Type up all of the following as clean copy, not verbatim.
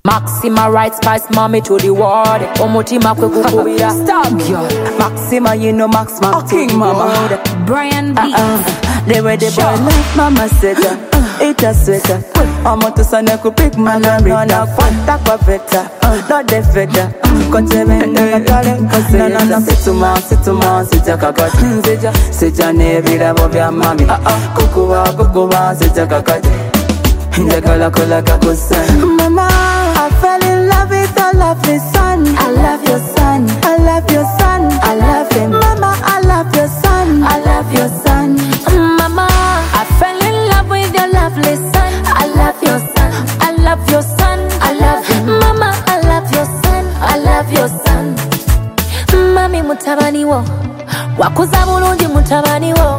Maxima right spice mommy to the world. Omutima kwe kukubira. Stop girl. Maxima, you know Maxima king mama. Brian B. They were the boy like mama said it a sweater. I'm to son a big man and run a fanta pavetta. Not the feta. Continue to darling, cause no, sit a cacat. Sit a navy of your mammy. Kukuwa, sit a cacat. In the color, Mama, I fell in love with a lovely son. I love your son. I love your son. I love him. Mama, I love your son. I love your son. Mama, I fell in love with your lovely son. I love your son. I love your son. I love him. Mama, I love your son. I love your son. Mami mutabani wo, wakuza bulungi mutabani wo.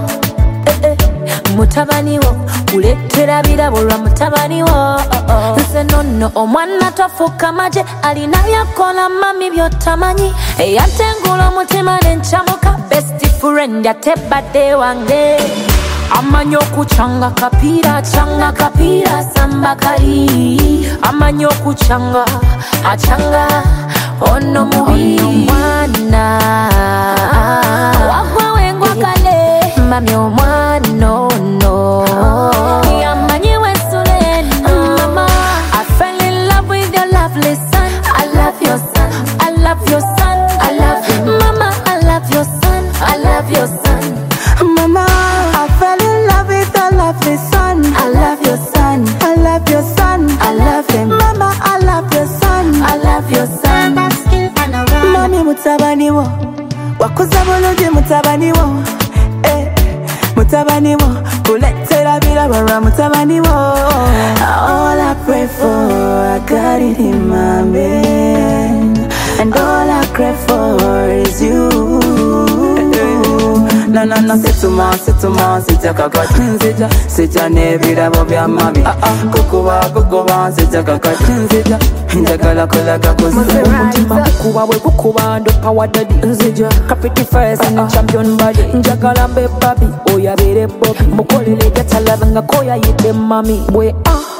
Mutabani wo, kuletera birabo lwa mutabani wo. Nze nonno omwana tafuuka maje alina byakola mami byotamanyi. Eyantengula omutima nencamuka best friend ate badde wange. Amanyi okucanga kapiira, canga kapiira samba kali. Amanyi okucanga, acanga ono mubi. Omwana wagwa wengwa kale, mami omwana ono yamanyi wesule. Mama, I fell in love with your lovely son. I love your son. I love your son. I love him. Mama, I love your son. I love your son. Mama, I fell in love with a lovely son. I love your son. I love your son. I love him. Mama, I love your son. I love your son. Mami mutabani wo, wakuza bulungi mutabani wo. Mutabani wo, kuletera birabo lwa mutabani wo. All I pray for, I got it in my bed, and all I cry for is you. No, sit a cacat. Sit a nebirabo bya mami. Kukuwa, sit a cacat. Njagala kulaga Mutima kukuba we kukuba ndo power daddy. Nzija kapiti first and champion body. Njagala mbe baby, oya bere bobby. Mukolele gata love nga koya yite mami. We